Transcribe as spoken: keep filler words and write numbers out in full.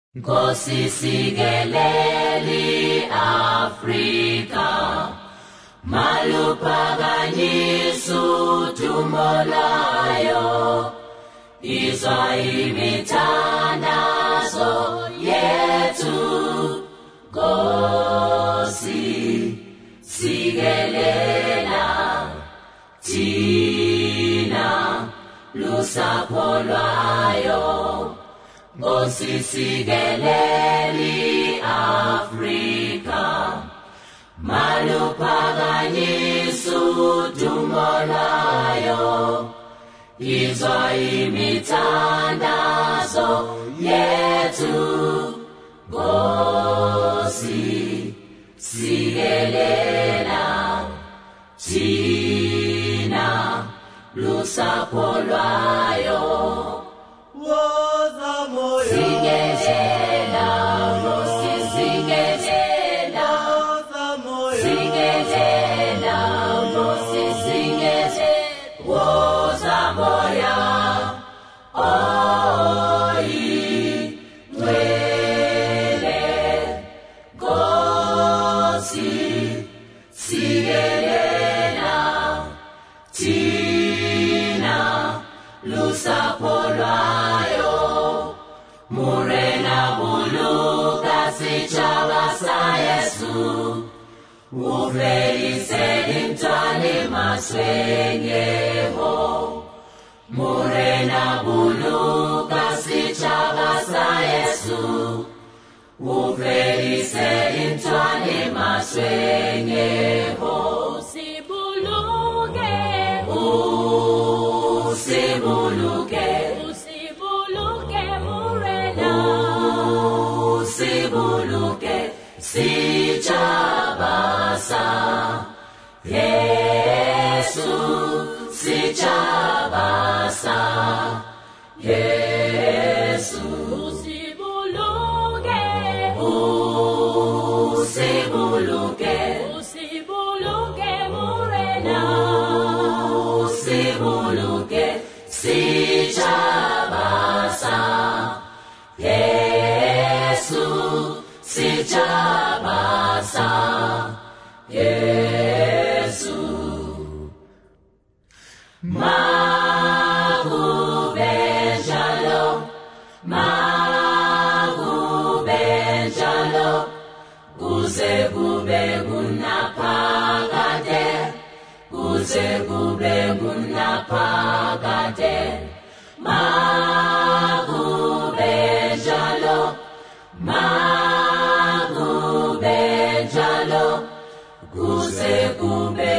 Nkosi sikeleli Afrika, maluphakanyisa udumo lwayo, izwa imithandazo yethu. Nkosi sikelela thina lusapho lwayo, Nkosi sikeleli Afrika, maluphakanyisa udumo lwayo, izwa imithandazo yethu. Nkosi sikelela thina lusapho lwayo. Woza moyo, Sikelela, Nkosi sikelela, woza moyo, sikelela, Nkosi sikelela, woza moya, oyingcwele. Nkosi sikelela thina lusapho lwayo, murena buluka sitshaba sa Yesu, ufelise intwali maswenyeho. Murena buluka sitshaba sa Yesu, ufelise intwali maswenyeho. Usibuluke, Usibuluke, usibuluke murena, Usibuluke sitshaba sa Yesu, sitshaba sa Yesu. usibuluke, Usibuluke, usibuluke murena, Usibuluke sitshaba sa Yesu, sitshaba sa Yesu. Makube njalo, makube njalo, kuze kube kunaphakade, kuze kube kunaphakade. Makube njalo, makube njalo, kuze kube